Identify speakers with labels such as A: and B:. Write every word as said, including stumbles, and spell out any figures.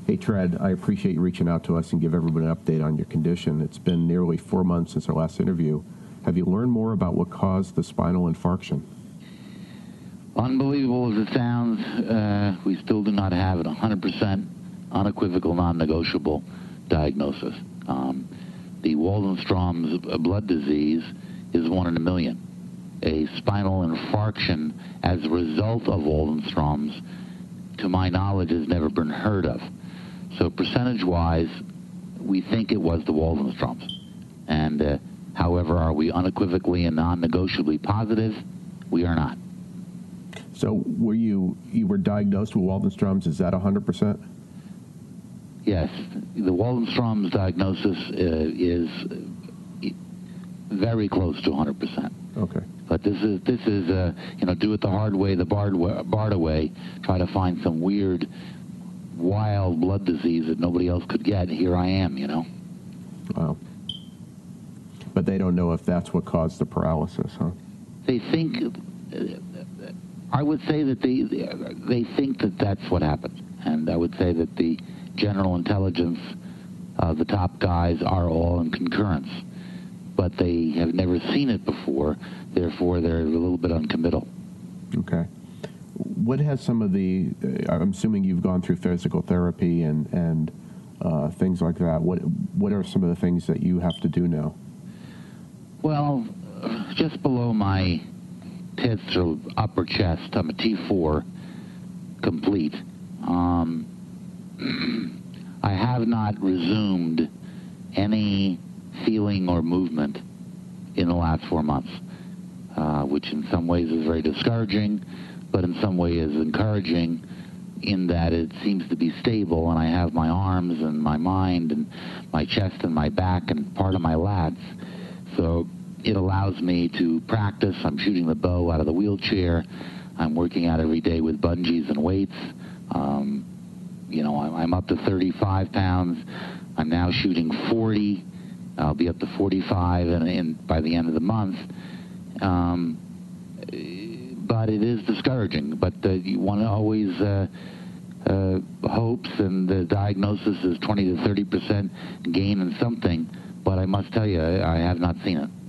A: Hey, Tread, I appreciate you reaching out to us and give everybody an update on your condition. It's been nearly four months since our last interview. Have you learned more about what caused the spinal infarction?
B: Unbelievable as it sounds, uh, we still do not have a one hundred percent unequivocal, non-negotiable diagnosis. Um, the Waldenstrom's blood disease is one in a million. A spinal infarction as a result of Waldenstrom's, to my knowledge, has never been heard of. So percentage-wise, we think it was the Waldenstrom's. And uh, however, are we unequivocally and non-negotiably positive? We are not.
A: So were you you were diagnosed with Waldenstrom's? Is that one hundred percent?
B: Yes. The Waldenstrom's diagnosis uh, is very close to one hundred percent.
A: Okay.
B: But this is, this is uh, you know, do it the hard way, the Bard way, BARDA way, try to find some weird, wild blood disease that nobody else could get. Here I am, you know.
A: Wow. But they don't know if that's what caused the paralysis, huh?
B: They think... Uh, I would say that they they think that that's what happened, and I would say that the general intelligence, uh, the top guys, are all in concurrence, but they have never seen it before. Therefore, they're a little bit uncommittal.
A: Okay. What has some of the? Uh, I'm assuming you've gone through physical therapy and and uh, things like that. What what are some of the things that you have to do now?
B: Well, just below my pits or upper chest, I'm a T four complete. Um, I have not resumed any feeling or movement in the last four months, uh, which in some ways is very discouraging, but in some ways is encouraging in that it seems to be stable, and I have my arms and my mind and my chest and my back and part of my lats. So it allows me to practice. I'm shooting the bow out of the wheelchair. I'm working out every day with bungees and weights. Um, you know, I'm, I'm up to thirty-five pounds. I'm now shooting forty. I'll be up to forty-five and, and by the end of the month. Um, but it is discouraging. But uh, you want to always uh, uh, hopes, and the diagnosis is twenty to thirty percent gain in something. But I must tell you, I have not seen it.